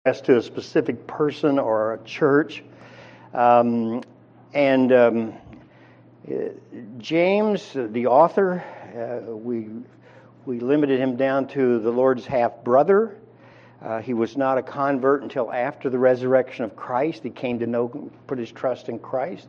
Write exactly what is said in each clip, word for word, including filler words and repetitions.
addressed to a specific person or a church. Um, and um, James, the author, uh, we we limited him down to the Lord's half-brother. Uh, he was not a convert until after the resurrection of Christ. He came to know, put his trust in Christ.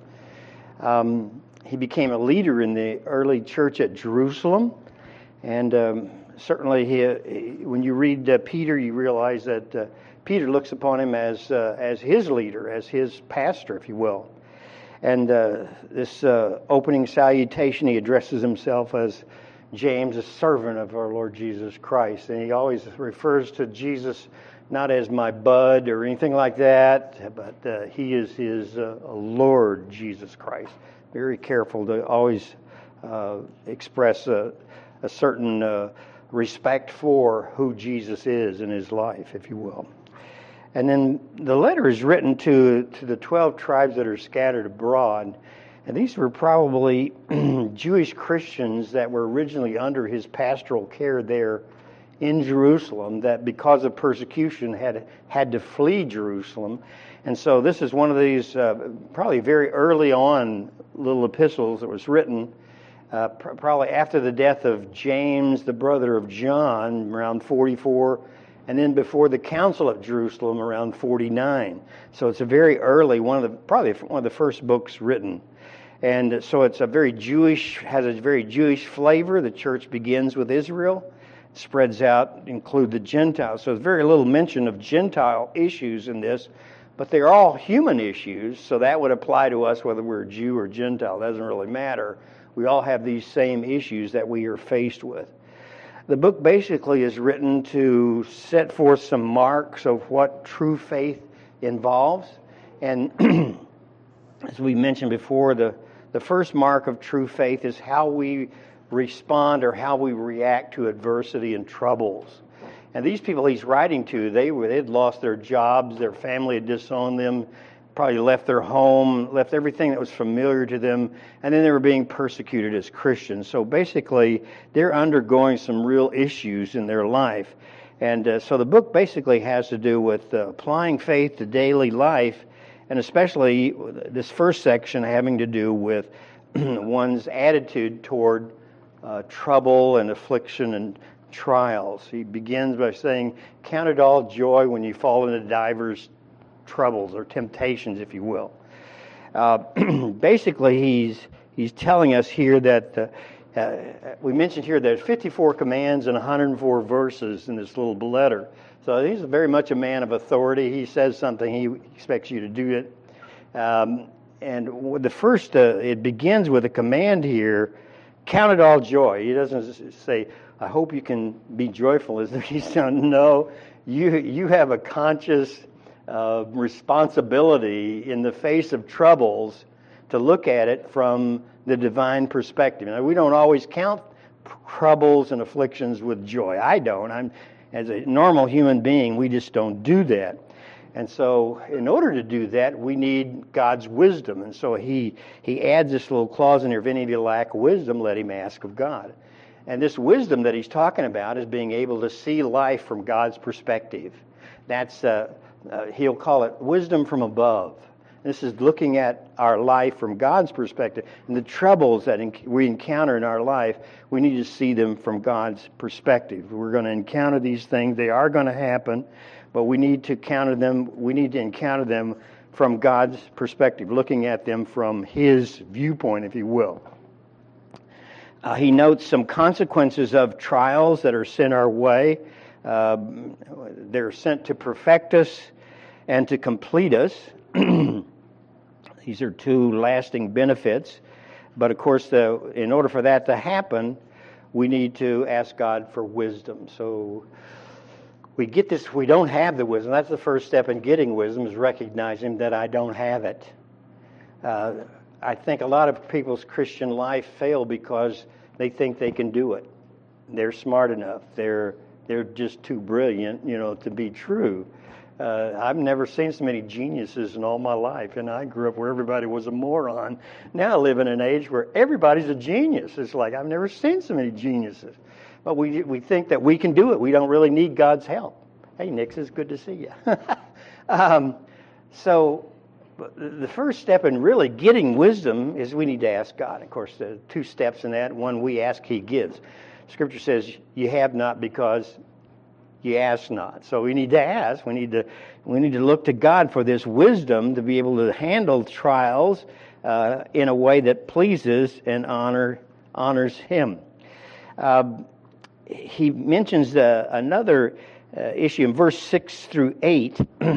Um, he became a leader in the early church at Jerusalem. And um, certainly he, when you read uh, Peter, you realize that uh, Peter looks upon him as uh, as his leader, as his pastor, if you will. And uh, this uh, opening salutation, he addresses himself as James, a servant of our Lord Jesus Christ. And he always refers to Jesus not as my bud or anything like that, but uh, he is his uh, Lord Jesus Christ. Very careful to always uh, express a, a certain uh, respect for who Jesus is in his life, if you will. And then the letter is written to, to the twelve tribes that are scattered abroad. And these were probably Jewish Christians that were originally under his pastoral care there in Jerusalem, that because of persecution had had to flee Jerusalem. And so this is one of these uh, probably very early on little epistles that was written uh, pr- probably after the death of James, the brother of John, around forty-four, and then before the Council of Jerusalem around forty-nine. So it's a very early, one of the probably one of the first books written. And so it's a very Jewish, has a very Jewish flavor. The church begins with Israel, spreads out, include the Gentiles. So there's very little mention of Gentile issues in this, but they're all human issues, so that would apply to us whether we're Jew or Gentile. It doesn't really matter. We all have these same issues that we are faced with. The book basically is written to set forth some marks of what true faith involves. And as we mentioned before, the The first mark of true faith is how we respond or how we react to adversity and troubles. And these people he's writing to, they were they'd lost their jobs, their family had disowned them, probably left their home, left everything that was familiar to them, and then they were being persecuted as Christians. So basically, they're undergoing some real issues in their life. And uh, so the book basically has to do with uh, applying faith to daily life, and especially this first section having to do with one's attitude toward uh, trouble and affliction and trials. He begins by saying, "Count it all joy when you fall into divers troubles or temptations," if you will. Uh, basically, he's he's telling us here that uh, uh, we mentioned here there's fifty-four commands and one hundred four verses in this little letter. So he's very much a man of authority. He says something, he expects you to do it. Um, and the first, uh, it begins with a command here, count it all joy. He doesn't say, I hope you can be joyful. He's saying, no, you, you have a conscious uh, responsibility in the face of troubles to look at it from the divine perspective. Now, we don't always count troubles and afflictions with joy. I don't. I'm As a normal human being, we just don't do that. And so in order to do that, we need God's wisdom. And so he he adds this little clause in here, if any of you lack wisdom, let him ask of God. And this wisdom that he's talking about is being able to see life from God's perspective. That's, uh, uh, he'll call it wisdom from above. This is looking at our life from God's perspective. And the troubles that we encounter in our life, we need to see them from God's perspective. We're going to encounter these things. They are going to happen, but we need to counter them. We need to encounter them from God's perspective, looking at them from His viewpoint, if you will. Uh, he notes some consequences of trials that are sent our way. Uh, they're sent to perfect us and to complete us. These are two lasting benefits. But of course, the, in order for that to happen, we need to ask God for wisdom. So we get this, we don't have the wisdom. That's the first step in getting wisdom, is recognizing that I don't have it. Uh, I think a lot of people's Christian life fail because they think they can do it. They're smart enough. They're they're just too brilliant, you know, to be true. Uh, I've never seen so many geniuses in all my life, and I grew up where everybody was a moron. Now I live in an age where everybody's a genius. It's like I've never seen so many geniuses. But we we think that we can do it. We don't really need God's help. Hey, Nix, it's good to see you. um, so the first step in really getting wisdom is we need to ask God. Of course, there are two steps in that. One, we ask, He gives. Scripture says, you have not because you ask not. So we need to ask. We need to we need to look to God for this wisdom to be able to handle trials uh, in a way that pleases and honor honors Him. Uh, he mentions uh, another uh, issue in verse six through eight.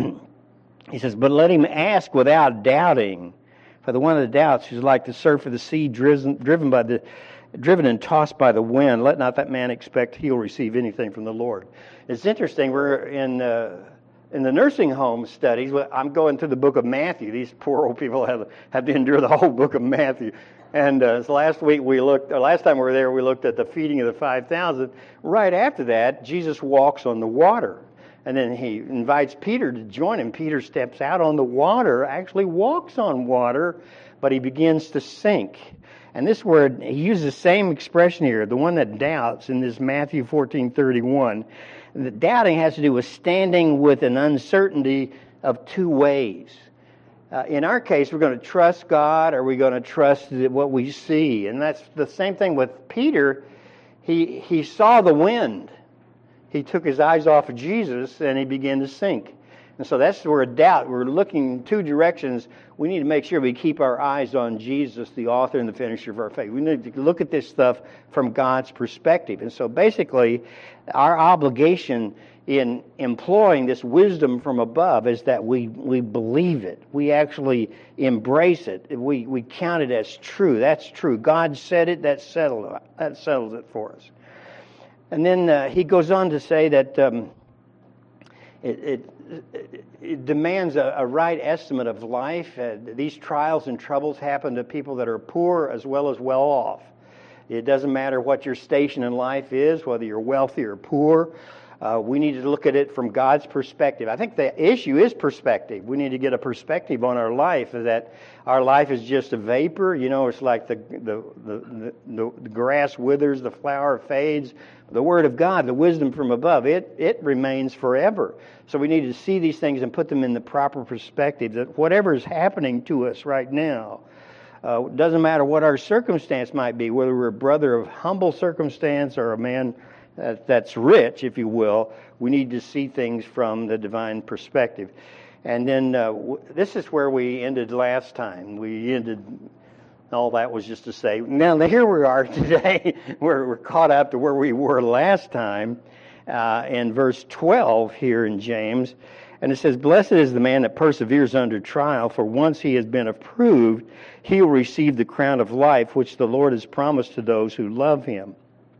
He says, but let him ask without doubting. For the one that doubts is like the surf of the sea driven, driven by the driven and tossed by the wind. Let not that man expect he'll receive anything from the Lord. It's interesting. We're in uh, in the nursing home studies. I'm going through the book of Matthew. These poor old people have have to endure the whole book of Matthew. And uh, last week we looked, or last time we were there, we looked at the feeding of the five thousand. Right after that, Jesus walks on the water. And then he invites Peter to join him. Peter steps out on the water, actually walks on water, but he begins to sink. And this word, he uses the same expression here, the one that doubts in this Matthew fourteen thirty-one. The doubting has to do with standing with an uncertainty of two ways. Uh, in our case, we're going to trust God, or we're going to trust what we see. And that's the same thing with Peter. He he saw the wind. He took his eyes off of Jesus and he began to sink. And so that's where doubt, we're looking in two directions. We need to make sure we keep our eyes on Jesus, the author and the finisher of our faith. We need to look at this stuff from God's perspective. And so basically, our obligation in employing this wisdom from above is that we, we believe it. We actually embrace it. We, we count it as true. That's true. God said it, that settled, that settles it for us. And then uh, he goes on to say that um, it, it, it demands a, a right estimate of life. Uh, these trials and troubles happen to people that are poor as well as well off. It doesn't matter what your station in life is, whether you're wealthy or poor. Uh, we need to look at it from God's perspective. I think the issue is perspective. We need to get a perspective on our life, that our life is just a vapor. You know, it's like the the, the, the, the grass withers, the flower fades. The Word of God, the wisdom from above, it, it remains forever. So we need to see these things and put them in the proper perspective, that whatever is happening to us right now, uh, doesn't matter what our circumstance might be, whether we're a brother of humble circumstance or a man that, that's rich, if you will, we need to see things from the divine perspective. And then uh, w- this is where we ended last time. We ended... All that was just to say, now here we are today. we're, we're caught up to where we were last time uh, in verse twelve here in James. And it says, blessed is the man that perseveres under trial, for once he has been approved, he will receive the crown of life, which the Lord has promised to those who love him.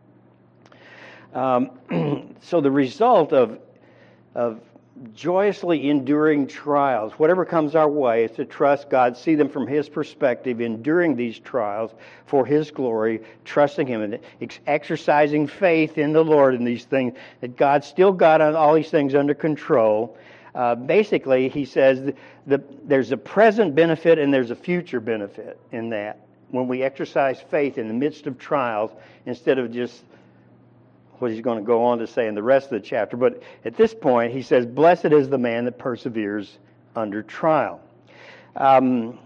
Um, so the result of of joyously enduring trials, whatever comes our way, is to trust God, see them from His perspective, enduring these trials for His glory, trusting Him, and ex- exercising faith in the Lord in these things, that God's still got all these things under control. Uh, basically, he says the, the, there's a present benefit and there's a future benefit in that. When we exercise faith in the midst of trials, instead of just what he's going to go on to say in the rest of the chapter. But at this point, he says, blessed is the man that perseveres under trial. Um,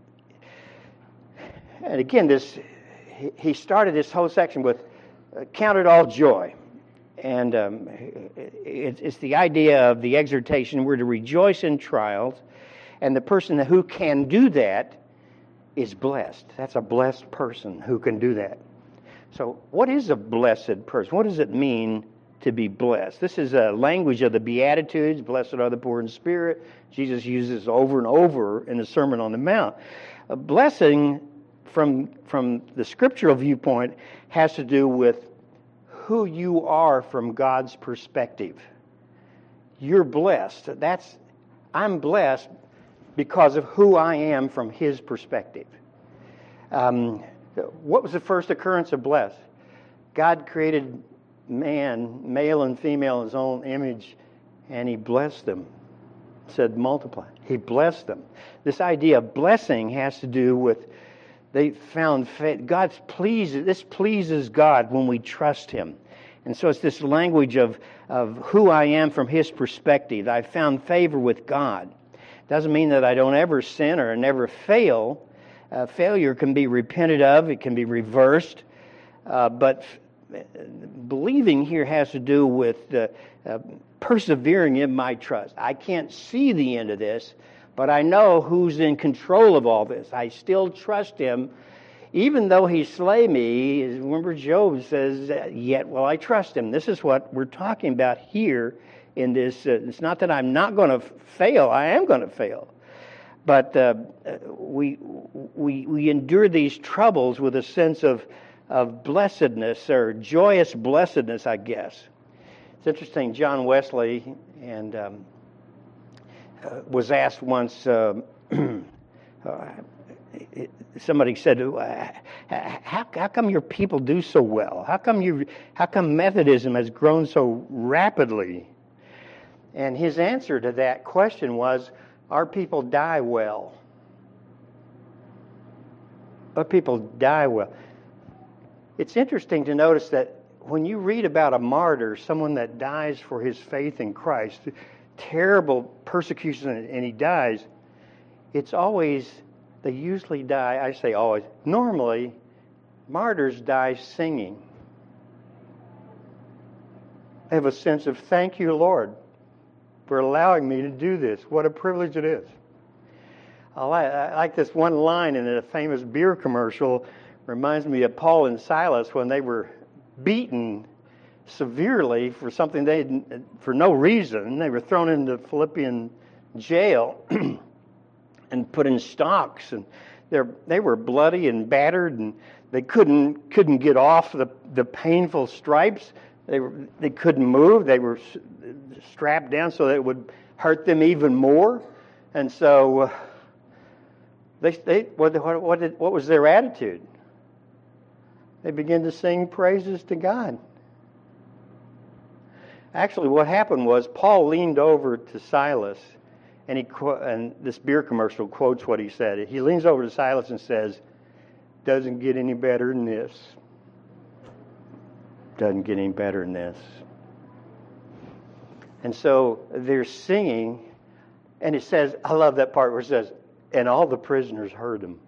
and again, this he started this whole section with, uh, count it all joy. And um, it, it's the idea of the exhortation, we're to rejoice in trials. And the person who can do that is blessed. That's a blessed person who can do that. So what is a blessed person? What does it mean to be blessed? This is a language of the Beatitudes. Blessed are the poor in spirit. Jesus uses over and over in the Sermon on the Mount. A blessing from, from the scriptural viewpoint has to do with who you are from God's perspective. You're blessed. That's I'm blessed because of who I am from His perspective. Um, What was the first occurrence of bless? God created man, male and female, in His own image, and He blessed them. Said multiply. He blessed them. This idea of blessing has to do with they found faith. God's pleased. This pleases God when we trust Him. And so it's this language of, of who I am from His perspective. I found favor with God. Doesn't mean that I don't ever sin or never fail. Uh, failure can be repented of. It can be reversed. Uh, but believing here has to do with uh, uh, persevering in my trust. I can't see the end of this, but I know who's in control of all this. I still trust Him. Even though He slay me, remember Job says, yet will I trust Him. This is what we're talking about here in this. Uh, it's not that I'm not going to fail. I am going to fail. But uh, we, we, we endure these troubles with a sense of, of blessedness or joyous blessedness, I guess. It's interesting, John Wesley and um, uh, was asked once, uh, uh, somebody said, how, how come your people do so well? How come you? How come Methodism has grown so rapidly? And his answer to that question was, our people die well. Our people die well. It's interesting to notice that when you read about a martyr, someone that dies for his faith in Christ, terrible persecution, and he dies, it's always, they usually die, I say always, normally, martyrs die singing. They have a sense of, thank you, Lord, for allowing me to do this. What a privilege it is. I like, I like this one line in a famous beer commercial. Reminds me of Paul and Silas when they were beaten severely for something they for no reason. They were thrown into Philippian jail and put in stocks, and they they were bloody and battered, and they couldn't couldn't get off the the painful stripes. They were they couldn't move. They were strapped down so that it would hurt them even more, and so uh, they they what what what, did, what was their attitude? They began to sing praises to God. Actually, what happened was Paul leaned over to Silas, and he and this beer commercial quotes what he said. He leans over to Silas and says, "Doesn't get any better than this. Doesn't get any better than this." And so they're singing, and it says, I love that part where it says, and all the prisoners heard them.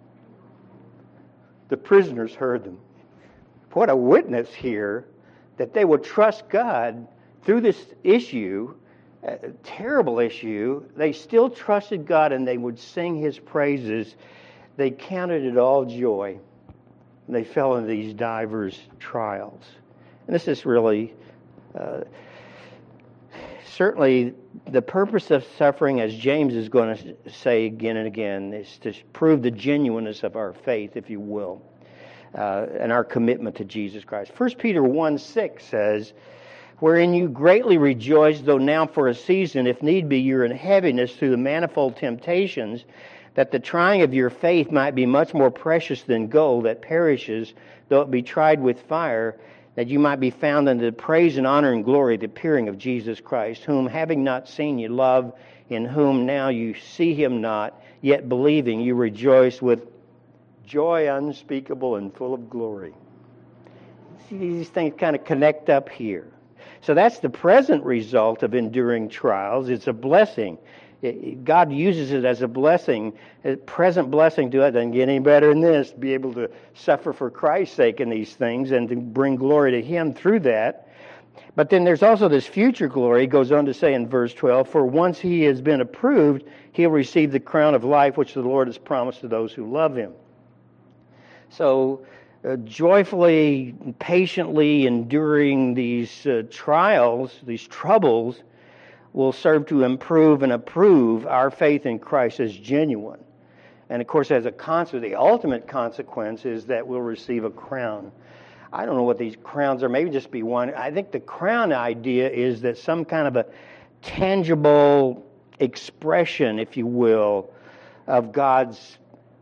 The prisoners heard them. What a witness here that they would trust God through this issue, a terrible issue. They still trusted God and they would sing His praises. They counted it all joy. They fell into these diverse trials. And this is really, uh, certainly the purpose of suffering, as James is going to say again and again, is to prove the genuineness of our faith, if you will. Uh, and our commitment to Jesus Christ. First Peter one six says, wherein you greatly rejoice, though now for a season, if need be, you're in heaviness through the manifold temptations, that the trying of your faith might be much more precious than gold that perishes, though it be tried with fire, that you might be found unto the praise and honor and glory of the appearing of Jesus Christ, whom having not seen you love, in whom now you see Him not, yet believing you rejoice with joy unspeakable and full of glory. See, these things kind of connect up here. So that's the present result of enduring trials. It's a blessing. It, God uses it as a blessing, a present blessing to us. Doesn't get any better than this, to be able to suffer for Christ's sake in these things and to bring glory to Him through that. But then there's also this future glory. He goes on to say in verse twelve, for once He has been approved, He'll receive the crown of life which the Lord has promised to those who love Him. So uh, joyfully, patiently enduring these uh, trials, these troubles, will serve to improve and approve our faith in Christ as genuine. And of course, as a consequence, the ultimate consequence is that we'll receive a crown. I don't know what these crowns are, maybe just be one. I think the crown idea is that some kind of a tangible expression, if you will, of God's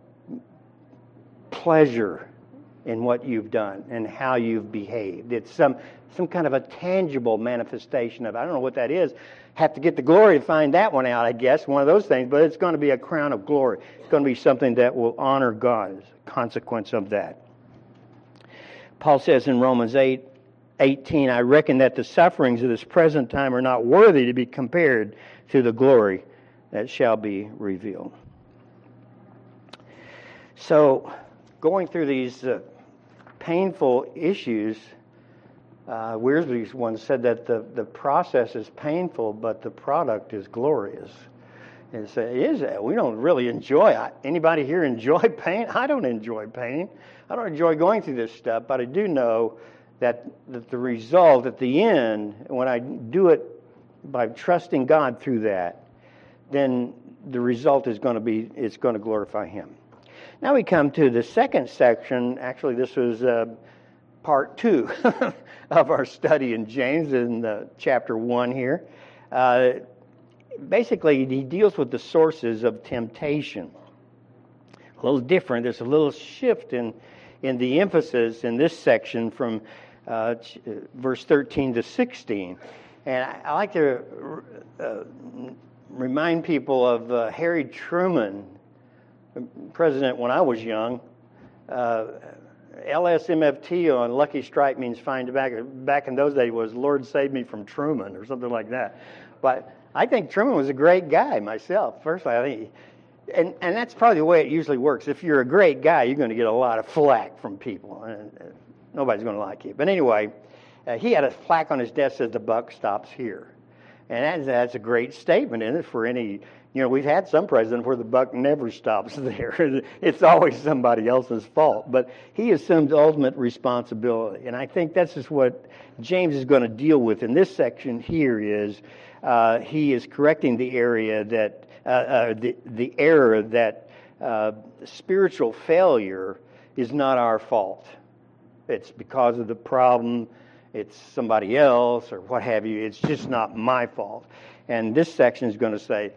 pleasure in what you've done and how you've behaved. It's some some kind of a tangible manifestation of it. I don't know what that is. Have to get the glory to find that one out, I guess, one of those things, but it's going to be a crown of glory. It's going to be something that will honor God as a consequence of that. Paul says in Romans eight eighteen, I reckon that the sufferings of this present time are not worthy to be compared to the glory that shall be revealed. So, going through these uh, painful issues, uh, Wiersbe once said that the, the process is painful, but the product is glorious. And so it is, we don't really enjoy it. Anybody here enjoy pain? I don't enjoy pain. I don't enjoy going through this stuff, but I do know that, that the result at the end, when I do it by trusting God through that, then the result is going to be, it's going to glorify Him. Now we come to the second section. Actually, this was uh, part two of our study in James in uh, chapter one here. Uh, basically, he deals with the sources of temptation. A little different. There's a little shift in, in the emphasis in this section from uh, verse thirteen to sixteen. And I, I like to uh, remind people of uh, Harry Truman, president when I was young. Uh, L S M F T on Lucky Strike means find tobacco. Back in those days was Lord save me from Truman or something like that. But I think Truman was a great guy myself. Personally, I think, and and that's probably the way it usually works. If you're a great guy, you're going to get a lot of flack from people, and uh, nobody's going to like you. But anyway, uh, he had a plaque on his desk that says the buck stops here, and that's, that's a great statement in it for any. You know, we've had some presidents where the buck never stops there. It's always somebody else's fault. But he assumes ultimate responsibility. And I think that's just what James is going to deal with in this section here is uh, he is correcting the area that, uh, uh, the, the error that uh, spiritual failure is not our fault. It's because of the problem. It's somebody else or what have you. It's just not my fault. And this section is going to say,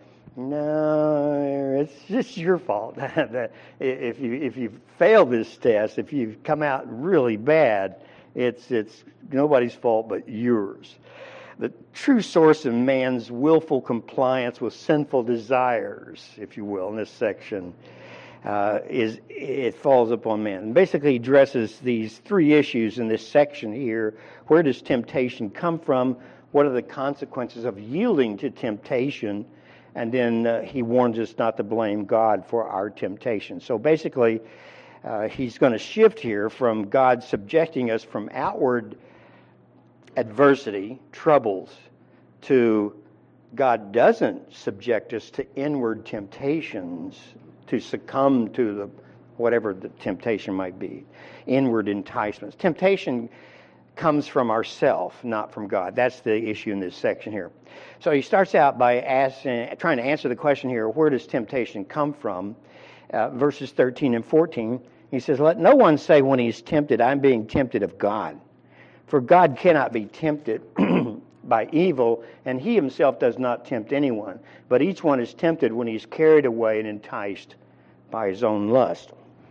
no, it's just your fault. That if you if you fail this test, if you've come out really bad, it's it's nobody's fault but yours. The true source of man's willful compliance with sinful desires, if you will, in this section, uh, is it falls upon man. And basically, he addresses these three issues in this section here. Where does temptation come from? What are the consequences of yielding to temptation? And then uh, he warns us not to blame God for our temptation. So basically, uh, he's going to shift here from God subjecting us from outward adversity, troubles, to God doesn't subject us to inward temptations to succumb to the whatever the temptation might be, inward enticements. Temptation comes from ourself, not from God. That's the issue in this section here. So he starts out by asking, trying to answer the question here, where does temptation come from? Uh, verses thirteen and fourteen, he says, let no one say when he's tempted, I'm being tempted of God. For God cannot be tempted by evil, and he himself does not tempt anyone. But each one is tempted when he's carried away and enticed by his own lust.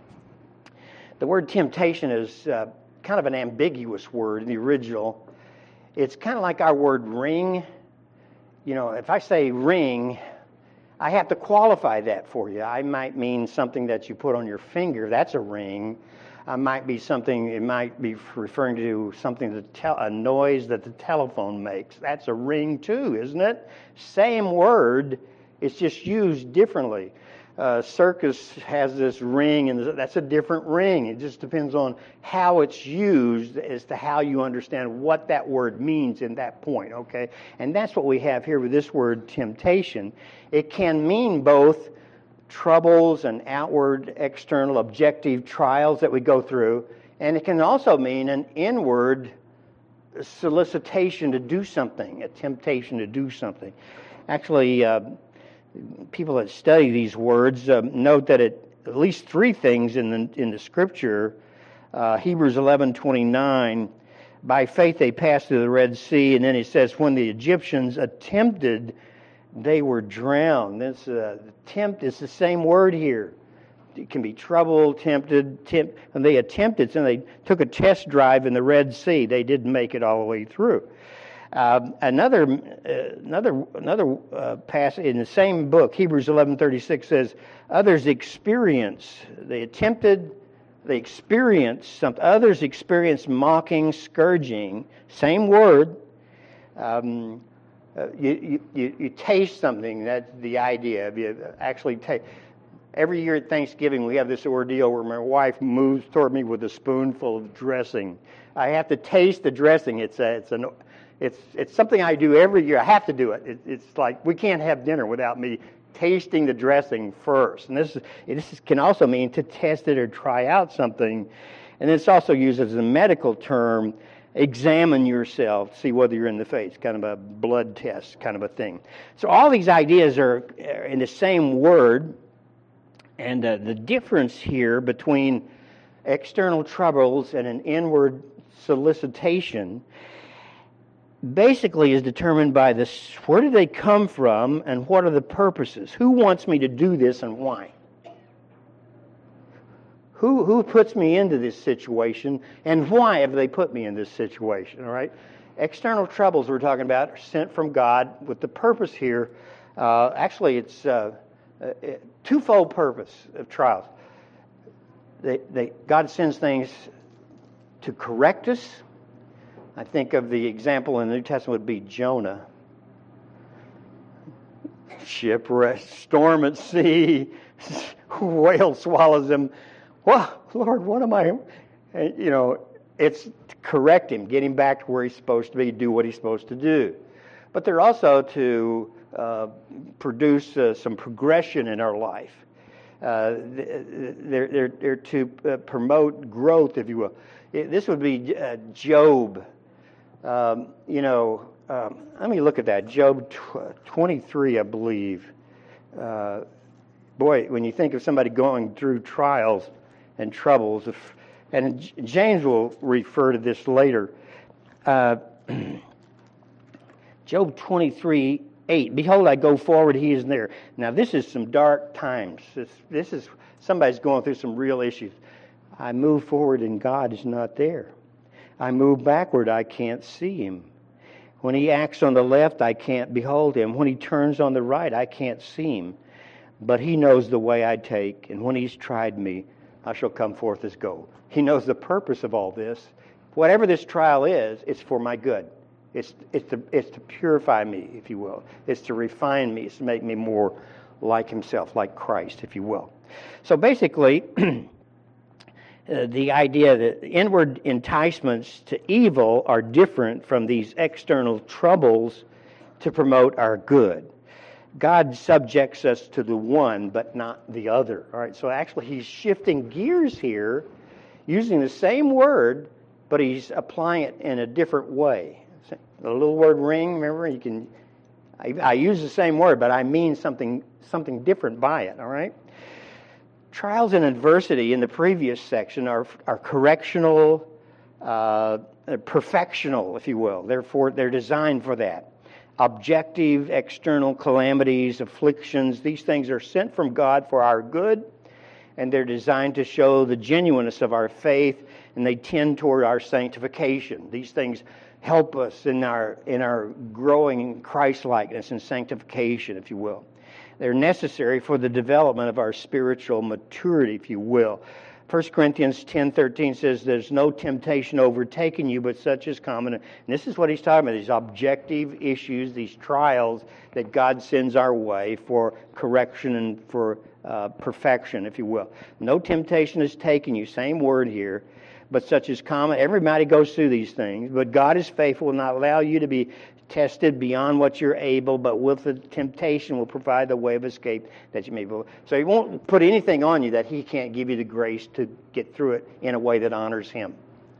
The word temptation is uh, kind of an ambiguous word in the original. It's kind of like our word ring. You know, if I say ring, I have to qualify that for you. I might mean something that you put on your finger. That's a ring. I might be something, it might be referring to something, that te- a noise that the telephone makes. That's a ring too, isn't it? Same word, it's just used differently. Uh, circus has this ring, and that's a different ring. It just depends on how it's used as to how you understand what that word means in that point, okay? And that's what we have here with this word temptation. It can mean both troubles and outward, external, objective trials that we go through, and it can also mean an inward solicitation to do something, a temptation to do something. Actually, uh, people that study these words uh, note that it, at least three things in the in the Scripture. Uh, Hebrews eleven twenty-nine, by faith they passed through the Red Sea, and then it says, when the Egyptians attempted, they were drowned. This uh, tempt is the same word here. It can be trouble, tempted, tempt, and they attempted, and they took a test drive in the Red Sea. They didn't make it all the way through. Uh, another uh, another another uh, passage in the same book, Hebrews eleven thirty-six says, others experience, they attempted, they experience something. Others experience mocking, scourging. Same word. Um, uh, you, you you taste something. That's the idea of you actually taste. Every year at Thanksgiving, we have this ordeal where my wife moves toward me with a spoonful of dressing. I have to taste the dressing. It's a, it's an it's it's something I do every year. I have to do it. it. It's like we can't have dinner without me tasting the dressing first. And this is, this can also mean to test it or try out something. And it's also used as a medical term. Examine yourself, see whether you're in the faith. Kind of a blood test, kind of a thing. So all these ideas are in the same word. And uh, the difference here between external troubles and an inward solicitation basically is determined by this: where do they come from and what are the purposes? Who wants me to do this and why? Who who puts me into this situation and why have they put me in this situation? All right. External troubles we're talking about are sent from God with the purpose here. Uh, actually, it's uh, a twofold purpose of trials. They, they, God sends things to correct us. I think of the example in the New Testament would be Jonah. Shipwreck, storm at sea, whale swallows him. Well, Lord, what am I? And, you know, it's to correct him, get him back to where he's supposed to be, do what he's supposed to do. But they're also to uh, produce uh, some progression in our life. Uh, they're, they're, they're to uh, promote growth, if you will. It, this would be uh, Job. Um, you know, um, let me look at that. Job twenty-three, I believe. Uh, boy, when you think of somebody going through trials and troubles, if, and James will refer to this later. Uh, Job twenty-three, eight. Behold, I go forward, he is there. Now, this is some dark times. This, this is somebody's going through some real issues. I move forward and God is not there. I move backward, I can't see him. When he acts on the left, I can't behold him. When he turns on the right, I can't see him. But he knows the way I take, and when he's tried me, I shall come forth as gold. He knows the purpose of all this. Whatever this trial is, it's for my good. It's, it's, to, it's to purify me, if you will. It's to refine me. It's to make me more like himself, like Christ, if you will. So basically, uh, the idea that inward enticements to evil are different from these external troubles to promote our good. God subjects us to the one, but not the other. All right, so actually he's shifting gears here, using the same word, but he's applying it in a different way. The little word ring, remember, you can. I, I use the same word, but I mean something something different by it. All right. Trials and adversity in the previous section are are correctional, uh, perfectional, if you will. Therefore, they're designed for that. Objective, external calamities, afflictions, these things are sent from God for our good, and they're designed to show the genuineness of our faith, and they tend toward our sanctification. These things help us in our in our growing Christ-likeness and sanctification, if you will. They're necessary for the development of our spiritual maturity, if you will. First Corinthians ten thirteen says, there's no temptation overtaking you, but such is common. And this is what he's talking about, these objective issues, these trials that God sends our way for correction and for uh, perfection, if you will. No temptation has taken you, same word here, but such is common. Everybody goes through these things, but God is faithful, will not allow you to be tested beyond what you're able, but with the temptation will provide the way of escape that you may be able. So he won't put anything on you that he can't give you the grace to get through it in a way that honors him.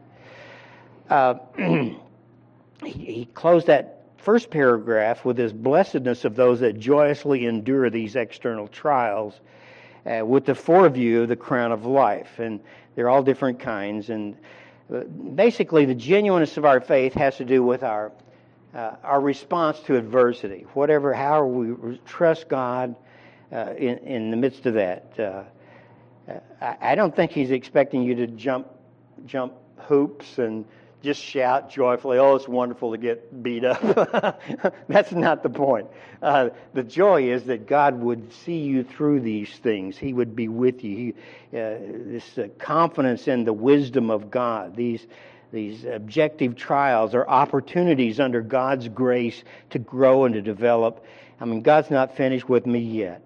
Uh, he, he closed that first paragraph with his blessedness of those that joyously endure these external trials, uh, with the foreview of the crown of life. And they're all different kinds. And basically, the genuineness of our faith has to do with our uh, our response to adversity. Whatever, how we trust God uh, in in the midst of that. Uh, I, I don't think He's expecting you to jump jump hoops and just shout joyfully, oh, it's wonderful to get beat up. That's not the point. Uh, the joy is that God would see you through these things. He would be with you. He, uh, this uh, confidence in the wisdom of God. These These objective trials are opportunities under God's grace to grow and to develop. I mean, God's not finished with me yet.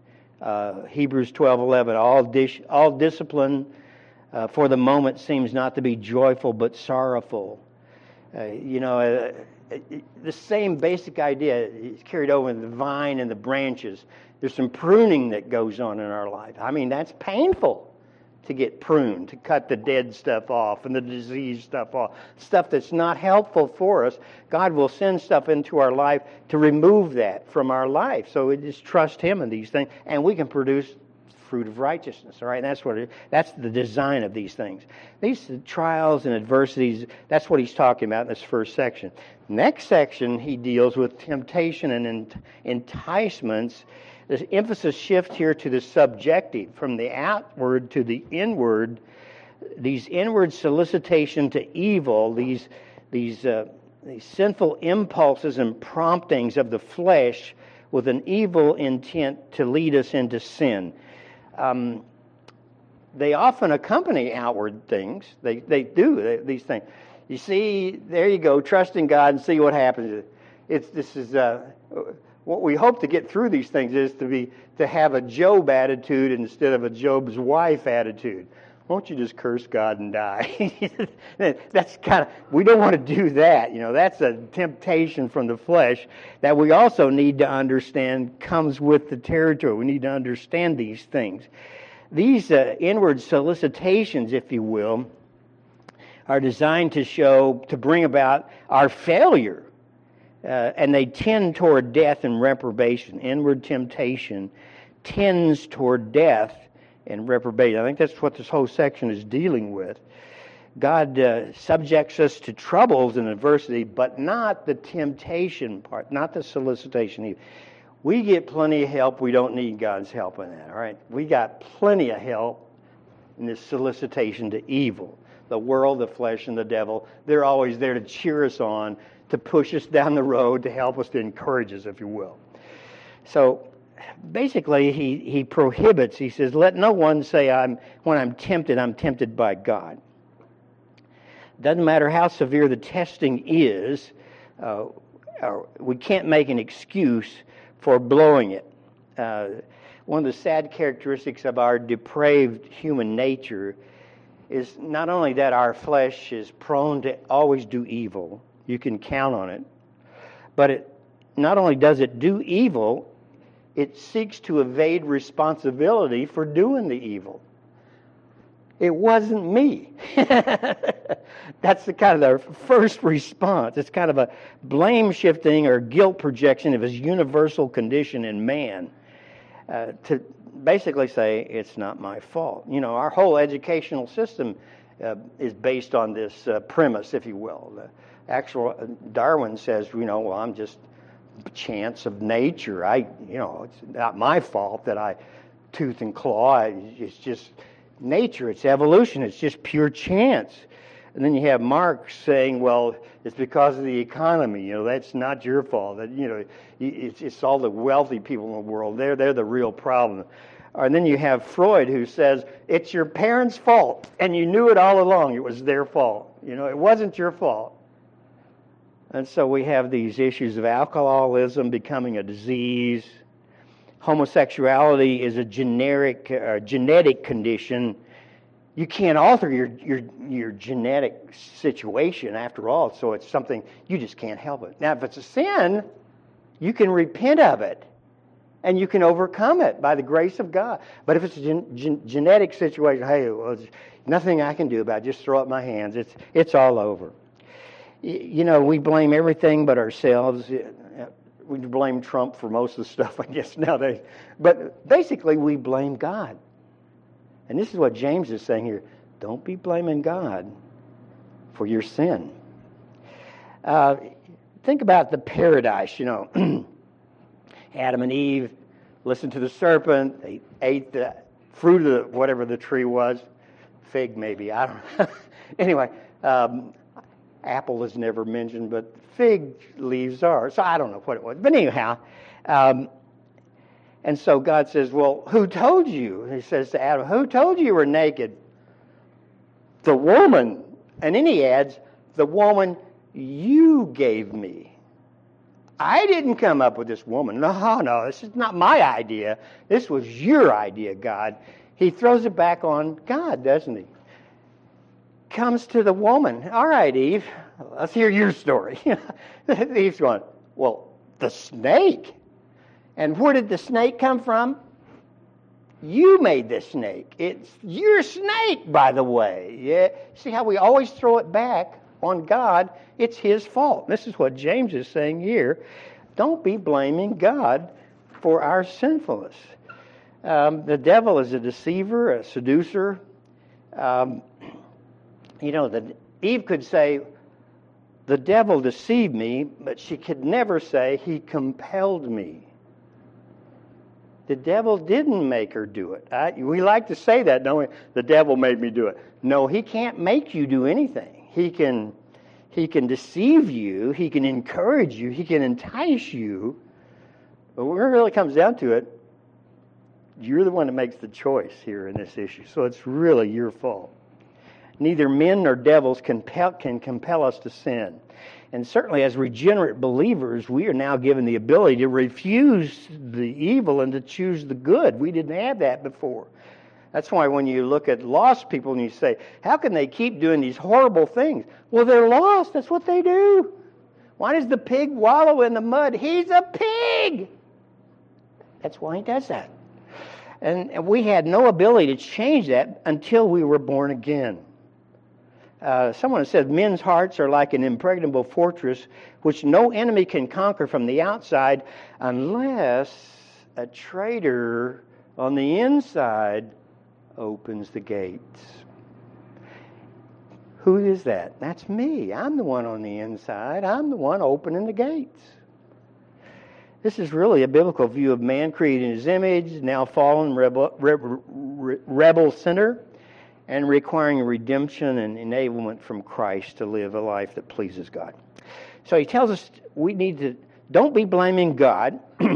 Uh, Hebrews twelve eleven, all, dis- all discipline uh, for the moment seems not to be joyful but sorrowful. Uh, you know, uh, the same basic idea is carried over in the vine and the branches. There's some pruning that goes on in our life. I mean, that's painful. To get pruned, to cut the dead stuff off and the diseased stuff off, stuff that's not helpful for us. God will send stuff into our life to remove that from our life. So we just trust Him in these things, and we can produce fruit of righteousness. All right, and that's what it, that's the design of these things. These trials and adversities. That's what he's talking about in this first section. Next section, he deals with temptation and enticements. The emphasis shift here to the subjective, from the outward to the inward. These inward solicitation to evil, these these uh, these sinful impulses and promptings of the flesh, with an evil intent to lead us into sin. Um, they often accompany outward things. They they do they, these things. You see, there you go. Trust in God and see what happens. It's this is. Uh, What we hope to get through these things is to be to have a Job attitude instead of a Job's wife attitude. Won't you just curse God and die? That's kind of, we don't want to do that. You know, that's a temptation from the flesh that we also need to understand comes with the territory. We need to understand these things. These uh, inward solicitations, if you will, are designed to show, to bring about our failure. Uh, and they tend toward death and reprobation. Inward temptation tends toward death and reprobation. I think that's what this whole section is dealing with. God uh, subjects us to troubles and adversity, but not the temptation part, not the solicitation. We get plenty of help. We don't need God's help in that, all right? We got plenty of help in this solicitation to evil. The world, the flesh, and the devil, they're always there to cheer us on, to push us down the road, to help us, to encourage us, if you will. So basically, he, he prohibits, he says, let no one say, I'm when I'm tempted, I'm tempted by God. Doesn't matter how severe the testing is, uh, we can't make an excuse for blowing it. Uh, one of the sad characteristics of our depraved human nature is not only that our flesh is prone to always do evil, you can count on it, but it not only does it do evil, it seeks to evade responsibility for doing the evil. It wasn't me. That's the kind of the first response. It's kind of a blame shifting or guilt projection of his universal condition in man, uh, to basically say it's not my fault. You know, our whole educational system uh, is based on this uh, premise, if you will. The actual uh, Darwin says, you know, well, I'm just chance of nature. I, you know, it's not my fault that I tooth and claw. It's just nature. It's evolution. It's just pure chance. And then you have Marx saying, well, it's because of the economy. You know, that's not your fault. That, you know, it's, it's all the wealthy people in the world. They're, they're the real problem. And then you have Freud, who says, it's your parents' fault, and you knew it all along. It was their fault. You know, it wasn't your fault. And so we have these issues of alcoholism becoming a disease. Homosexuality is a generic, uh, genetic condition. You can't alter your, your your genetic situation after all, so it's something, you just can't help it. Now, if it's a sin, you can repent of it, and you can overcome it by the grace of God. But if it's a gen, gen, genetic situation, hey, well, there's nothing I can do about it. Just throw up my hands. It's it's all over. You know, we blame everything but ourselves. We blame Trump for most of the stuff, I guess, nowadays. But basically, we blame God. And this is what James is saying here. Don't be blaming God for your sin. Uh, think about the paradise, you know. Adam and Eve listened to the serpent. They ate the fruit of the, whatever the tree was. Fig, maybe. I don't know. Anyway, um, apple is never mentioned, but fig leaves are. So I don't know what it was. But anyhow, um, and so God says, well, who told you? He says to Adam, who told you you were naked? The woman. And then he adds, the woman you gave me. I didn't come up with this woman. No, no, this is not my idea. This was your idea, God. He throws it back on God, doesn't he? Comes to the woman. All right, Eve, let's hear your story. Eve's going, well, the snake. And where did the snake come from? You made the snake. It's your snake, by the way. Yeah. See how we always throw it back on God? It's his fault. This is what James is saying here. Don't be blaming God for our sinfulness. Um, the devil is a deceiver, a seducer. Um, you know, the, Eve could say, the devil deceived me, but she could never say, he compelled me. The devil didn't make her do it. I, we like to say that, don't we? The devil made me do it. No, he can't make you do anything. He can, he can deceive you. He can encourage you. He can entice you. But when it really comes down to it, you're the one that makes the choice here in this issue. So it's really your fault. Neither men nor devils can compel, can compel us to sin. And certainly as regenerate believers, we are now given the ability to refuse the evil and to choose the good. We didn't have that before. That's why when you look at lost people and you say, how can they keep doing these horrible things? Well, they're lost. That's what they do. Why does the pig wallow in the mud? He's a pig. That's why he does that. And we had no ability to change that until we were born again. Uh, someone said men's hearts are like an impregnable fortress which no enemy can conquer from the outside unless a traitor on the inside opens the gates. Who is that? That's me. I'm the one on the inside. I'm the one opening the gates. This is really a biblical view of man created in his image, now fallen rebel, rebel, rebel sinner, and requiring redemption and enablement from Christ to live a life that pleases God. So he tells us we need to, don't be blaming God.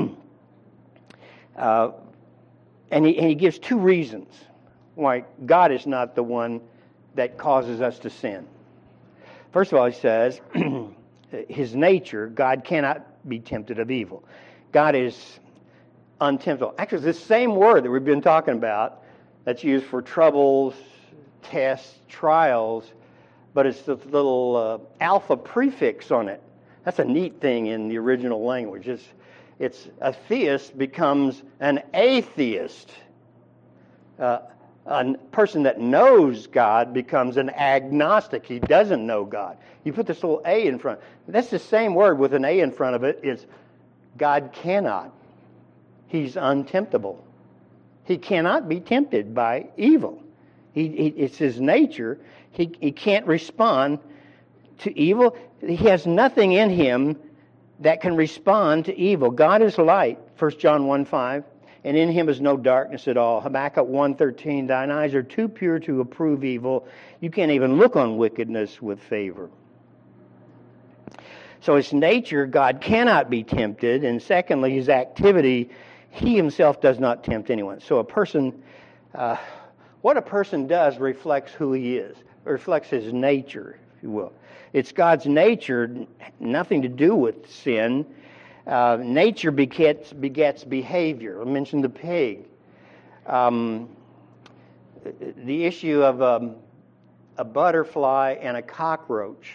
uh, and, he, and he gives two reasons why God is not the one that causes us to sin. First of all, he says, his nature, God cannot be tempted of evil. God is untemptable. Actually, it's this same word that we've been talking about that's used for troubles, tests, trials, but it's the little uh, alpha prefix on it. That's a neat thing in the original language. It's, it's a theist becomes an atheist. Uh, a person that knows God becomes an agnostic. He doesn't know God. You put this little A in front. That's the same word with an A in front of it. It's God cannot. He's untemptable. He cannot be tempted by evil. He, he, it's his nature. He, he can't respond to evil. He has nothing in him that can respond to evil. God is light, First John one five, and in him is no darkness at all. Habakkuk one thirteen, thine eyes are too pure to approve evil. You can't even look on wickedness with favor. So his nature, God cannot be tempted. And secondly, his activity, he himself does not tempt anyone. So a person, uh, what a person does reflects who he is, reflects his nature, if you will. It's God's nature, nothing to do with sin. Uh, nature begets, begets behavior. I mentioned the pig. Um, the issue of um, a butterfly and a cockroach.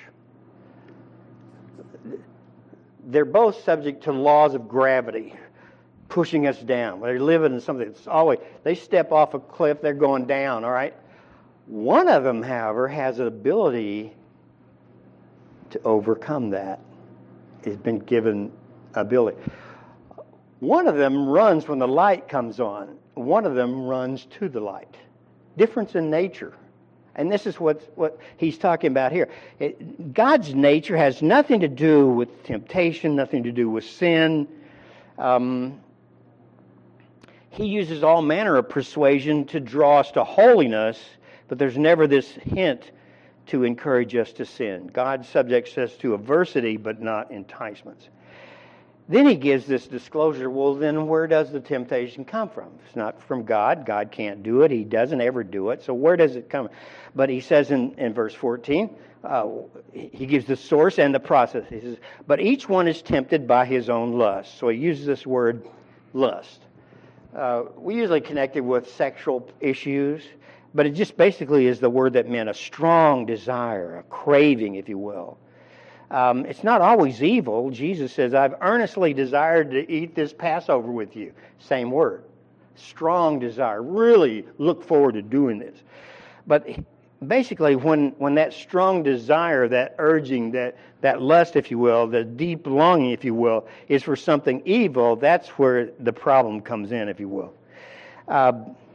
They're both subject to laws of gravity, pushing us down. They're living in something that's always, they step off a cliff, they're going down, all right? One of them, however, has an ability to overcome that. It's been given ability. One of them runs when the light comes on. One of them runs to the light. Difference in nature. And this is what, what he's talking about here. It, God's nature has nothing to do with temptation, nothing to do with sin. Um, he uses all manner of persuasion to draw us to holiness, but there's never this hint to encourage us to sin. God subjects us to adversity, but not enticements. Then he gives this disclosure, well, then where does the temptation come from? It's not from God. God can't do it. He doesn't ever do it. So where does it come? But he says in, in verse fourteen, uh, he gives the source and the process. He says, but each one is tempted by his own lust. So he uses this word, lust. Uh, we usually connect it with sexual issues, but it just basically is the word that meant a strong desire, a craving, if you will. Um, it's not always evil. Jesus says, I've earnestly desired to eat this Passover with you. Same word. Strong desire. Really look forward to doing this. But basically, when, when that strong desire, that urging, that, that lust, if you will, the deep longing, if you will, is for something evil, that's where the problem comes in, if you will. Uh,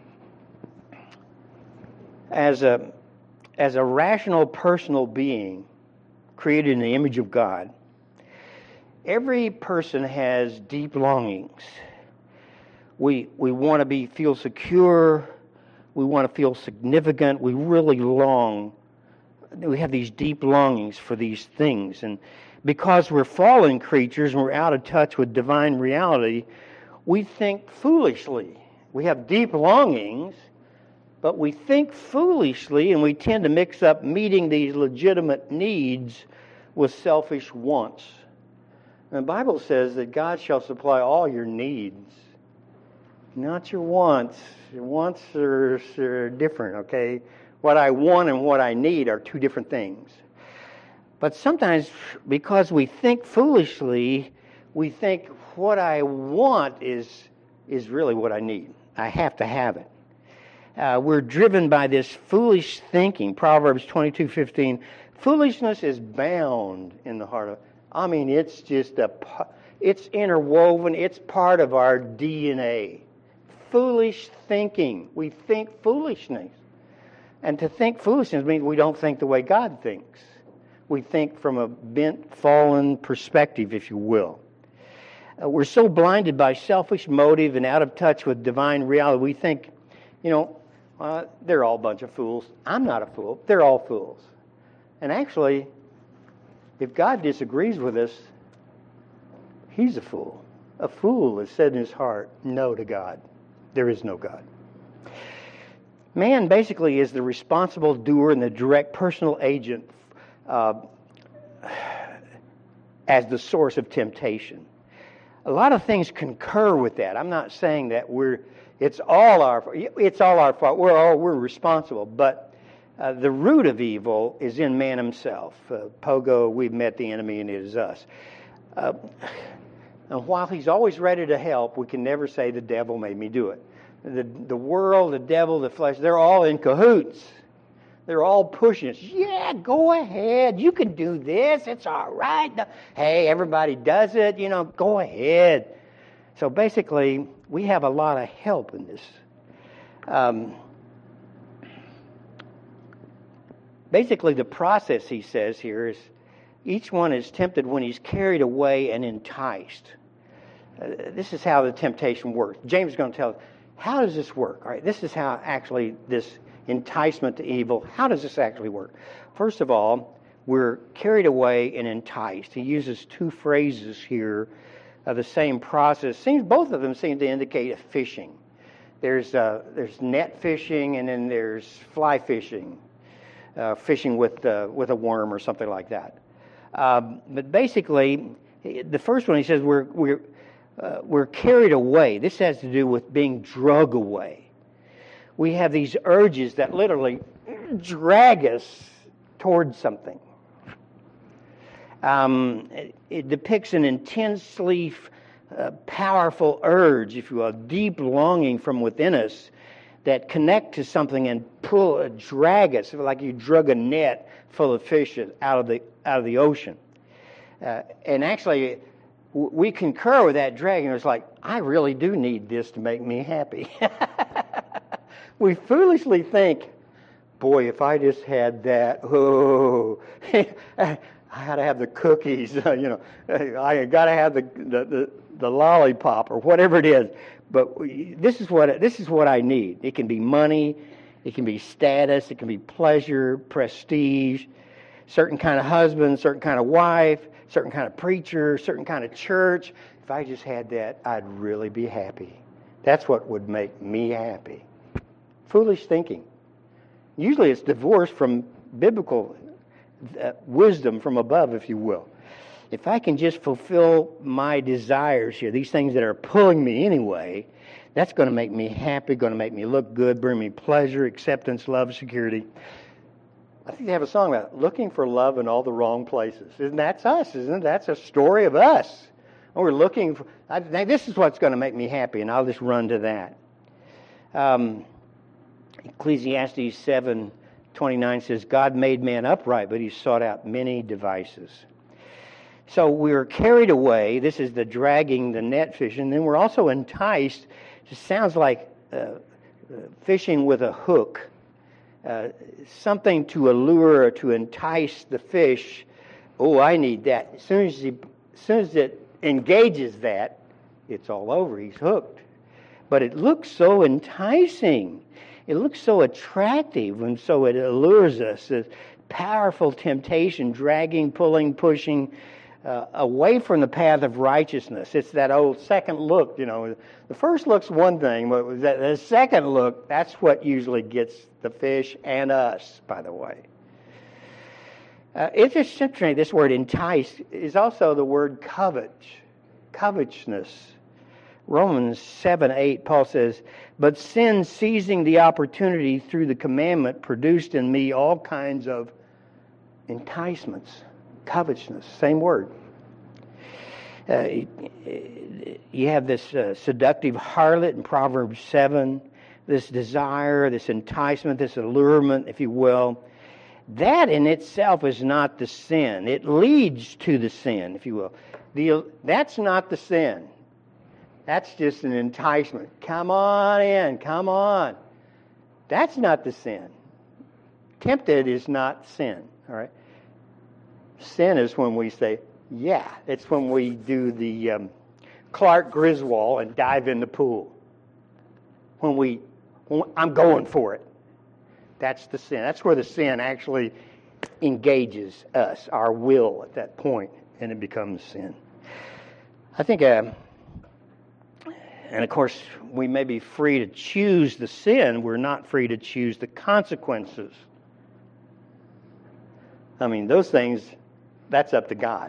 as a, as a rational, personal being, created in the image of God, every person has deep longings. We we want to be feel secure. We want to feel significant. We really long. We have these deep longings for these things, and because we're fallen creatures and we're out of touch with divine reality, we think foolishly. We have deep longings, but we think foolishly, and we tend to mix up meeting these legitimate needs with selfish wants. And the Bible says that God shall supply all your needs, not your wants. Your wants are, are different, okay? What I want and what I need are two different things. But sometimes, because we think foolishly, we think what I want is, is really what I need. I have to have it. Uh, we're driven by this foolish thinking. Proverbs twenty-two fifteen. Foolishness is bound in the heart of. I mean, it's just a. It's interwoven. It's part of our D N A. Foolish thinking. We think foolishness, and to think foolishness means we don't think the way God thinks. We think from a bent, fallen perspective, if you will. Uh, we're so blinded by selfish motive and out of touch with divine reality. We think, you know. Uh, they're all a bunch of fools. I'm not a fool. They're all fools. And actually, if God disagrees with us, he's a fool. A fool has said in his heart, no to God. There is no God. Man basically is the responsible doer and the direct personal agent uh, as the source of temptation. A lot of things concur with that. I'm not saying that we're It's all our it's all our fault. We're all we're responsible, but uh, the root of evil is in man himself. Uh, Pogo, we've met the enemy, and it is us. Uh, and while he's always ready to help, we can never say the devil made me do it. The the world, the devil, the flesh, they're all in cahoots. They're all pushing us. Yeah, go ahead. You can do this. It's all right. Hey, everybody does it. You know, go ahead. So basically, we have a lot of help in this. Um, basically, the process, he says here, is each one is tempted when he's carried away and enticed. Uh, this is how the temptation works. James is going to tell us, how does this work? All right, this is how actually this enticement to evil, how does this actually work? First of all, we're carried away and enticed. He uses two phrases here of the same process. Seems both of them seem to indicate fishing. There's uh, there's net fishing, and then there's fly fishing, uh, fishing with uh, with a worm or something like that. Um, but basically, the first one he says we're we're uh, we're carried away. This has to do with being drug away. We have these urges that literally drag us towards something. Um, it, it depicts an intensely uh, powerful urge, if you will, a deep longing from within us that connect to something and pull, uh, drag us, like you drug a net full of fish out of the out of the ocean. Uh, and actually, w- we concur with that dragging. It's like, I really do need this to make me happy. We foolishly think, boy, if I just had that, oh. I had to have the cookies, uh, you know, I got to have the, the, the, the lollipop or whatever it is. But this is what this is what I need. It can be money, It can be status, it can be pleasure, prestige, certain kind of husband, certain kind of wife, certain kind of preacher, certain kind of church. If I just had that, I'd really be happy. That's what would make me happy. Foolish thinking. Usually it's divorced from biblical uh, wisdom from above, if you will. If I can just fulfill my desires here, these things that are pulling me anyway, that's going to make me happy, going to make me look good, bring me pleasure, acceptance, love, security. I think they have a song about it, looking for love in all the wrong places. Isn't that us? Isn't it? That's a story of us. We're looking for, I think this is what's going to make me happy, and I'll just run to that. Um, Ecclesiastes seven twenty-nine says, God made man upright, but he sought out many devices. So we're carried away. This is the dragging the net fishing. Then we're also enticed. It sounds like uh, fishing with a hook. Uh, something to allure or to entice the fish. Oh, I need that. As soon as, he, as soon as it engages that, it's all over. He's hooked. But it looks so enticing. It looks so attractive, and so it allures us. This powerful temptation, dragging, pulling, pushing uh, away from the path of righteousness. It's that old second look, you know. The first look's one thing, but that the second look, that's what usually gets the fish and us, by the way. Uh, it's just interesting, this word entice is also the word covet, covetousness. Romans seven eight, Paul says, but sin, seizing the opportunity through the commandment, produced in me all kinds of enticements, covetousness, same word. Uh, you have this uh, seductive harlot in Proverbs seven, this desire, this enticement, this allurement, if you will. That in itself is not the sin. It leads to the sin, if you will. The, that's not the sin. That's just an enticement. Come on in, come on. That's not the sin. Tempted is not sin, all right? Sin is when we say, yeah, it's when we do the um, Clark Griswold and dive in the pool. When we, when I'm going for it. That's the sin. That's where the sin actually engages us, our will at that point, and it becomes sin. I think, uh, and of course, we may be free to choose the sin. We're not free to choose the consequences. I mean, those things, that's up to God.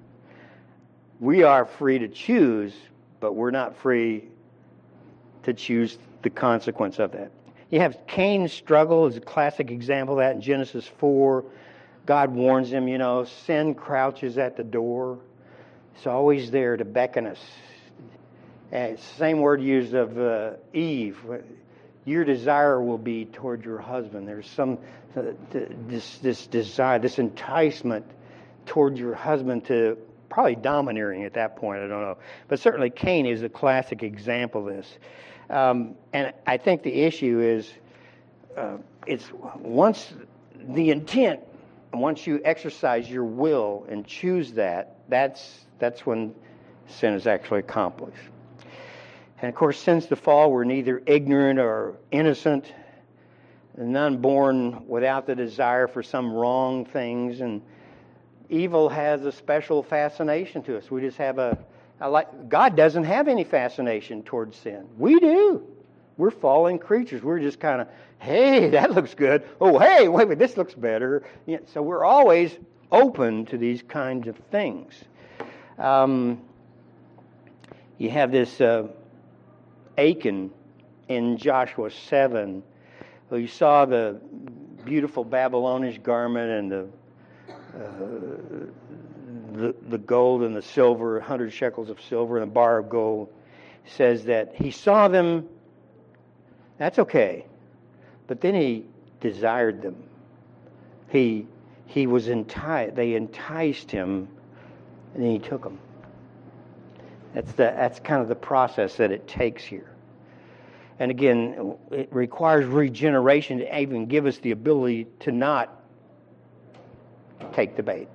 We are free to choose, but we're not free to choose the consequence of that. You have Cain's struggle is a classic example of that in Genesis four. God warns him, you know, sin crouches at the door. It's always there to beckon us. And it's the same word used of uh, Eve. Your desire will be toward your husband. There's some uh, this this desire, this enticement toward your husband to probably domineering at that point. I don't know, but certainly Cain is a classic example of this. Um, and I think the issue is uh, it's once the intent, once you exercise your will and choose that, that's that's when sin is actually accomplished. And of course, since the fall, we're neither ignorant or innocent, none born without the desire for some wrong things. And evil has a special fascination to us. We just have a, a like God doesn't have any fascination towards sin. We do. We're fallen creatures. We're just kind of, hey, that looks good. Oh, hey, wait a minute, this looks better. Yeah, so we're always open to these kinds of things. Um, you have this uh, Achan in Joshua seven. Well, you saw the beautiful Babylonish garment and the uh, the, the gold and the silver, one hundred shekels of silver and a bar of gold. It says that he saw them. That's okay. But then he desired them. He he was enticed. They enticed him, and then he took them. That's the that's kind of the process that it takes here. And again, it requires regeneration to even give us the ability to not take the bait.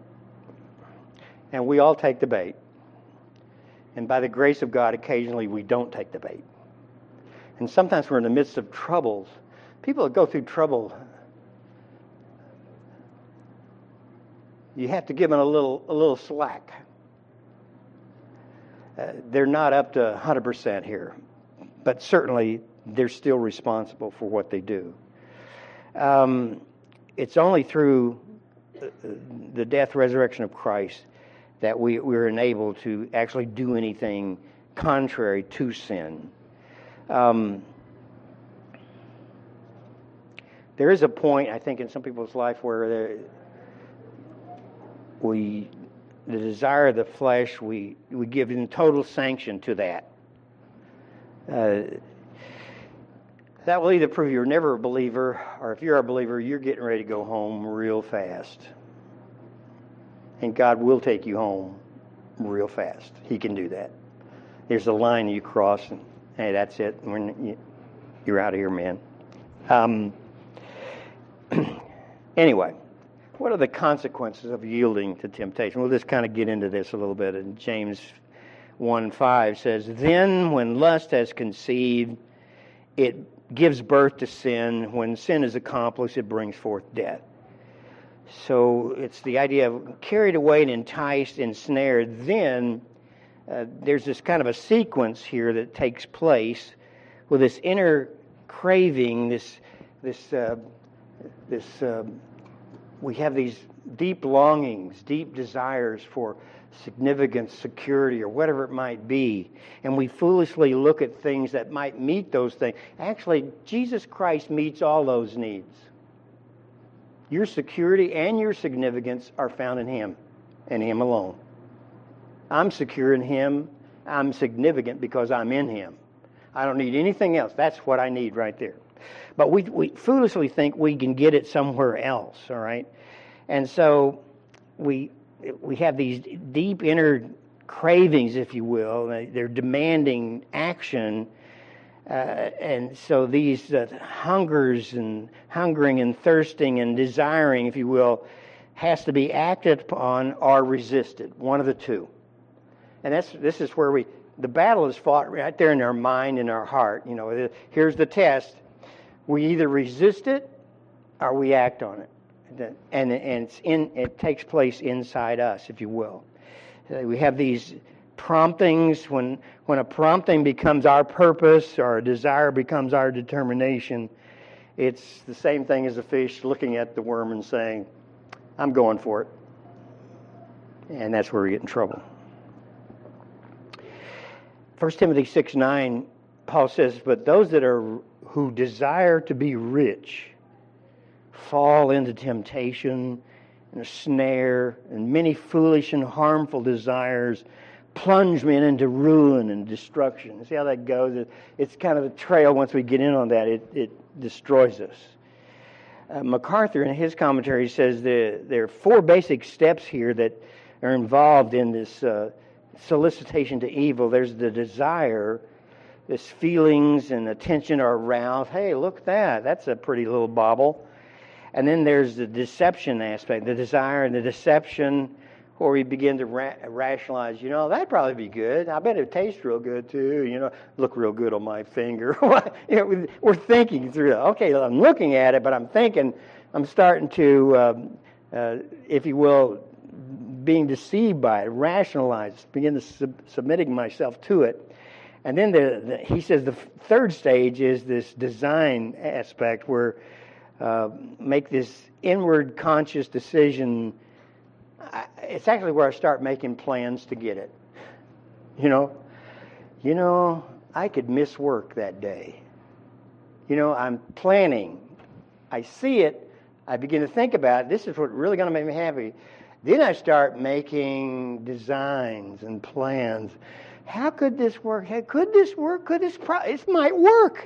And we all take the bait. And by the grace of God, occasionally we don't take the bait. And sometimes we're in the midst of troubles People that go through trouble, you have to give them a little a little slack. Uh, they're not up to one hundred percent here, but certainly they're still responsible for what they do. Um, it's only through the death, resurrection of Christ that we, we're enabled to actually do anything contrary to sin. Um, there is a point, I think, in some people's life where we, the desire of the flesh, we, we give in total sanction to that. Uh, that will either prove you're never a believer, or if you're a believer, you're getting ready to go home real fast. And God will take you home real fast. He can do that. There's a line you cross, and hey, that's it. When you're out of here, man. Um, anyway, what are the consequences of yielding to temptation? We'll just kind of get into this a little bit. And James one five says, "Then when lust has conceived, it gives birth to sin. When sin is accomplished, it brings forth death." So it's the idea of carried away and enticed, ensnared. Then uh, there's this kind of a sequence here that takes place with this inner craving, this, this, uh, this. Uh, we have these deep longings, deep desires for significance, security, or whatever it might be, and we foolishly look at things that might meet those things. Actually, Jesus Christ meets all those needs. Your security and your significance are found in Him and Him alone. I'm secure in Him. I'm significant because I'm in Him. I don't need anything else. That's what I need right there. But we, we foolishly think we can get it somewhere else, all right? And so we we have these deep inner cravings, if you will. They're demanding action. Uh, and so these uh, hungers and hungering and thirsting and desiring, if you will, has to be acted upon or resisted. One of the two. And that's this is where we the battle is fought right there in our mind and our heart. You know, here's the test: we either resist it or we act on it, and and it's in it takes place inside us, if you will. We have these promptings. When when a prompting becomes our purpose or a desire becomes our determination, it's the same thing as a fish looking at the worm and saying, "I'm going for it." And that's where we get in trouble. First Timothy six nine, Paul says, "But those that are who desire to be rich fall into temptation and a snare and many foolish and harmful desires, plunge men into ruin and destruction." See how that goes? It's kind of a trail. Once we get in on that, it, it destroys us. Uh, MacArthur, in his commentary, says there, there are four basic steps here that are involved in this uh, solicitation to evil. There's the desire, this feelings and attention are aroused. Hey, look at that. That's a pretty little bauble. And then there's the deception aspect, the desire and the deception, where we begin to ra- rationalize, you know, that'd probably be good. I bet it tastes real good too. You know, look real good on my finger. You know, we're thinking through that. Okay, I'm looking at it, but I'm thinking, I'm starting to, um, uh, if you will, being deceived by it, rationalize, begin to sub- submitting myself to it. And then the, the, he says the third stage is this design aspect where uh, make this inward conscious decision. I, it's actually where I start making plans to get it. You know, you know, I could miss work that day. You know, I'm planning. I see it. I begin to think about it. This is what's really going to make me happy. Then I start making designs and plans. How could this work? How, could this work? Could this? Pro- this might work.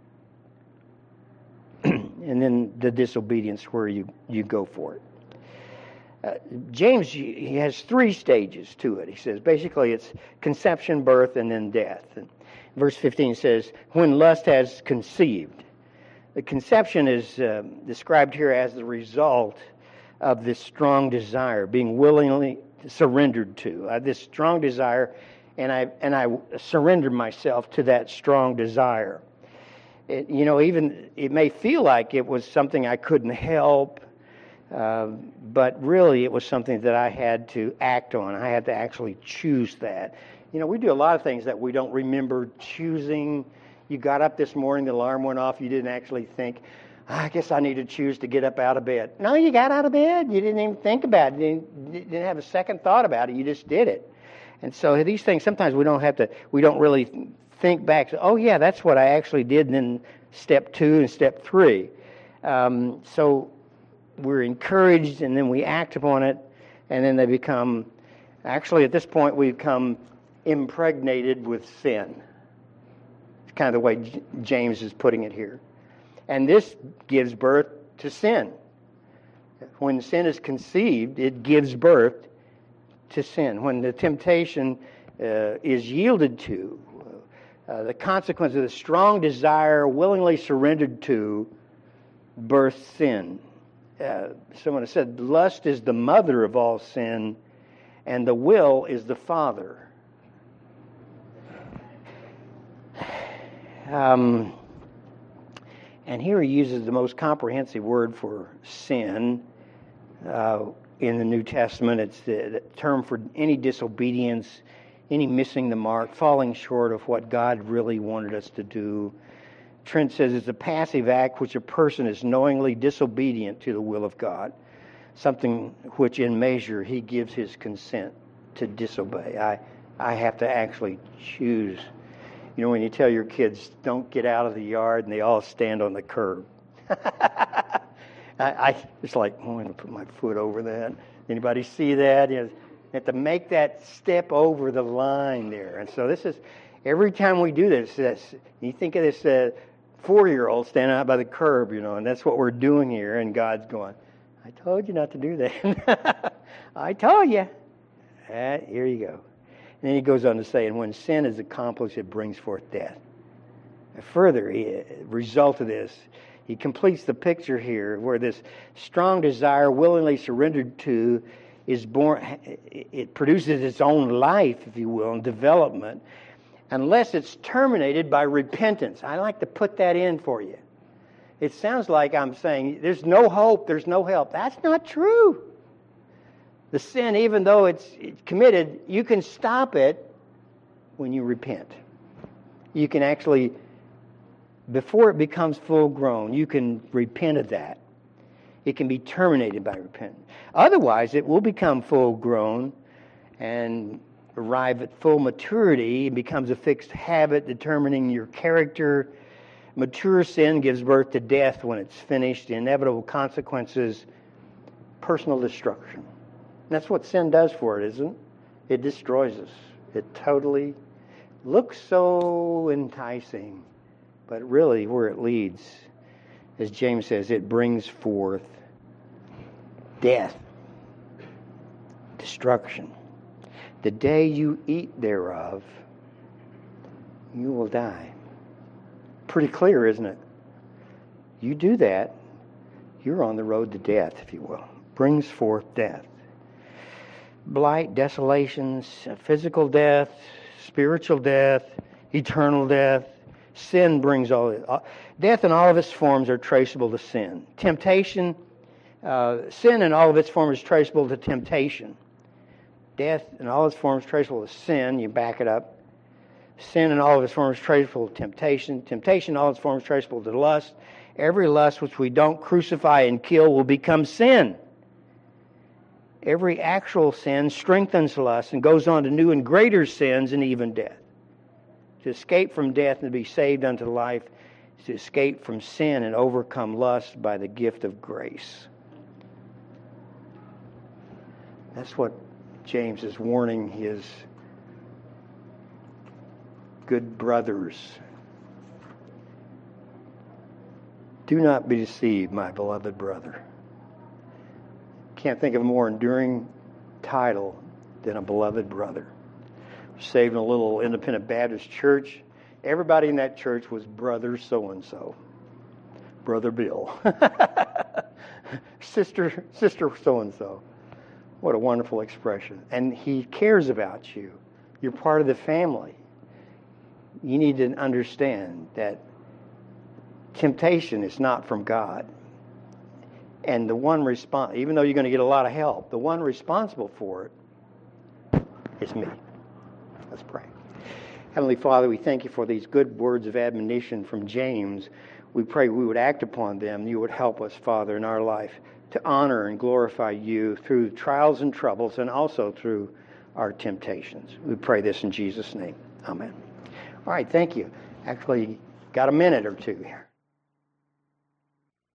And then the disobedience where you, you go for it. Uh, James, he has three stages to it. He says basically it's conception, birth, and then death. And verse fifteen says, when lust has conceived. The conception is uh, described here as the result of this strong desire, being willingly surrendered to. I have this strong desire, and I and I surrendered myself to that strong desire. it, you know, even it may feel like it was something I couldn't help, uh, but really it was something that I had to act on. I had to actually choose that. You know, we do a lot of things that we don't remember choosing. You got up this morning, the alarm went off, you didn't actually think, I guess I need to choose to get up out of bed. No, you got out of bed. You didn't even think about it. You didn't, you didn't have a second thought about it. You just did it. And so these things, sometimes we don't have to, we don't really think back. So, oh, yeah, that's what I actually did. And then step two and step three. Um, so we're encouraged, and then we act upon it, and then they become, actually at this point, we become impregnated with sin. It's kind of the way J- James is putting it here. And this gives birth to sin. When sin is conceived, it gives birth to sin. When the temptation uh, is yielded to, uh, the consequence of the strong desire willingly surrendered to births sin. Uh, someone has said, lust is the mother of all sin, and the will is the father. Um, and here he uses the most comprehensive word for sin uh, in the New Testament. It's the, the term for any disobedience, any missing the mark, falling short of what God really wanted us to do. Trent says it's a passive act which a person is knowingly disobedient to the will of God, something which in measure he gives his consent to disobey. I, I have to actually choose. You know, when you tell your kids, don't get out of the yard, and they all stand on the curb. I, I it's like, oh, I'm going to put my foot over that. Anybody see that? You know, you have to make that step over the line there. And so this is, every time we do this, this you think of this uh, four-year-old standing out by the curb, you know, and that's what we're doing here, and God's going, I told you not to do that. I told you. Uh, here you go. And then he goes on to say, and when sin is accomplished, it brings forth death. A further he, result of this, he completes the picture here where this strong desire willingly surrendered to is born, it produces its own life, if you will, and development, unless it's terminated by repentance. I like to put that in for you. It sounds like I'm saying there's no hope, there's no help. That's not true. The sin, even though it's committed, you can stop it when you repent. You can actually, before it becomes full grown, you can repent of that. It can be terminated by repentance. Otherwise, it will become full grown and arrive at full maturity. It becomes a fixed habit determining your character. Mature sin gives birth to death when it's finished. The inevitable consequences, personal destruction. That's what sin does for it, isn't it? It destroys us. It totally looks so enticing, but really where it leads, as James says, it brings forth death, destruction. The day you eat thereof, you will die. Pretty clear, isn't it? You do that, you're on the road to death, if you will. Brings forth death. Blight, desolations, physical death, spiritual death, eternal death. Sin brings all it. Death in all of its forms are traceable to sin. Temptation, uh, sin in all of its forms is traceable to temptation. Death in all its forms is traceable to sin. You back it up. Sin in all of its forms is traceable to temptation. Temptation in all its forms is traceable to lust. Every lust which we don't crucify and kill will become sin. Every actual sin strengthens lust and goes on to new and greater sins and even death. To escape from death and to be saved unto life is to escape from sin and overcome lust by the gift of grace. That's what James is warning his good brothers. Do not be deceived, my beloved brother. Can't think of a more enduring title than a beloved brother. Saved in a little independent Baptist church. Everybody in that church was brother so-and-so. Brother Bill. Sister, sister so-and-so. What a wonderful expression. And he cares about you. You're part of the family. You need to understand that temptation is not from God. And the one respon- even though you're going to get a lot of help, the one responsible for it is me. Let's pray. Heavenly Father, we thank you for these good words of admonition from James. We pray we would act upon them. You would help us, Father, in our life to honor and glorify you through trials and troubles and also through our temptations. We pray this in Jesus' name. Amen. All right, thank you. Actually, got a minute or two here.